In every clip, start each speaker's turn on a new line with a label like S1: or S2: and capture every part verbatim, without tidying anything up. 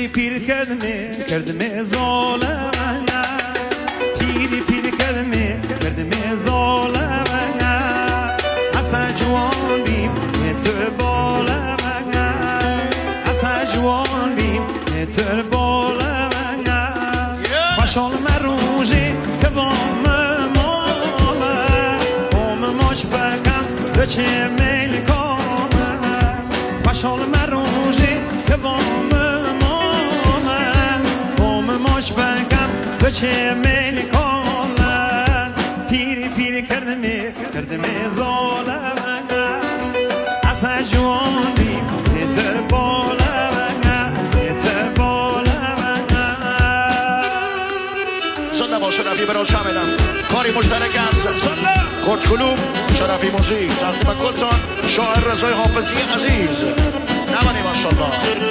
S1: پیری پیر کردمه کردمه ظالمه پیری پیر کردمه کردمه ظالمه حسن جوان بیم نتر بالمه حسن جوان بیم نتر بالمه خوشحال مروجی که بام مامه بام ماش بکم بچه میل کامه خوشحال مروجی که بام بچه میل کامن پیری پیری کردمه کردمه ظالمه اصلا جوان بیم نتر بالمه نتر بالمه
S2: صدا با شرفی برای شاملم کاری مشترک هست کورت کلوب شرفی موزیک تقدیم کلتان شاعر رضای حافظی عزیز نمانی ماشالله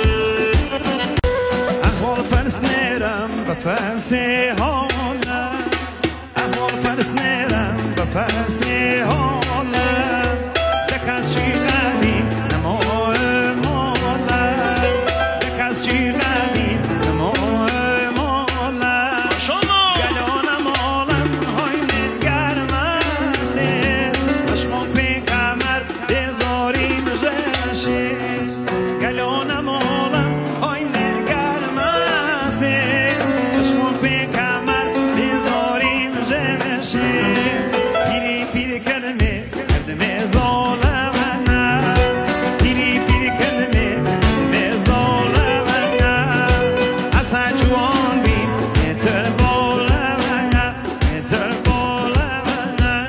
S1: پرس نیرم با پرس حالا احوال پرس نیرم با پرس حالا دکاز چی غنی نماه مالا دکاز چی غنی نماه مالا گلانم آلم های من گرمسه نشمون پی کمر بزارین جشه گلانم آلم های من گرمسه نشمون پی کمر بزارین جشه پیری پیری کردمه کردمه ظالمه پیری پیری کردمه کردمه ظالمه اصلا جوان بیم نتر بالمه نتر بالمه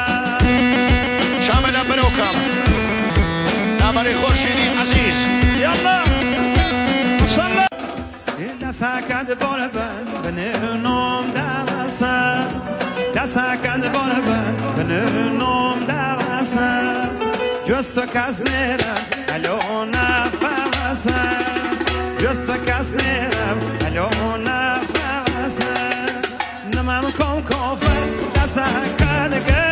S2: شاملم بروکم نمانی خورشیدی عزیز
S1: یالا ماشالله دسته کد بار بند به نام دوسته دسته کد بار بند به نام دوسته جست و کس نیرم الو نفسه جست و کس نیرم الو نفسه نمم کن کافر دسته کد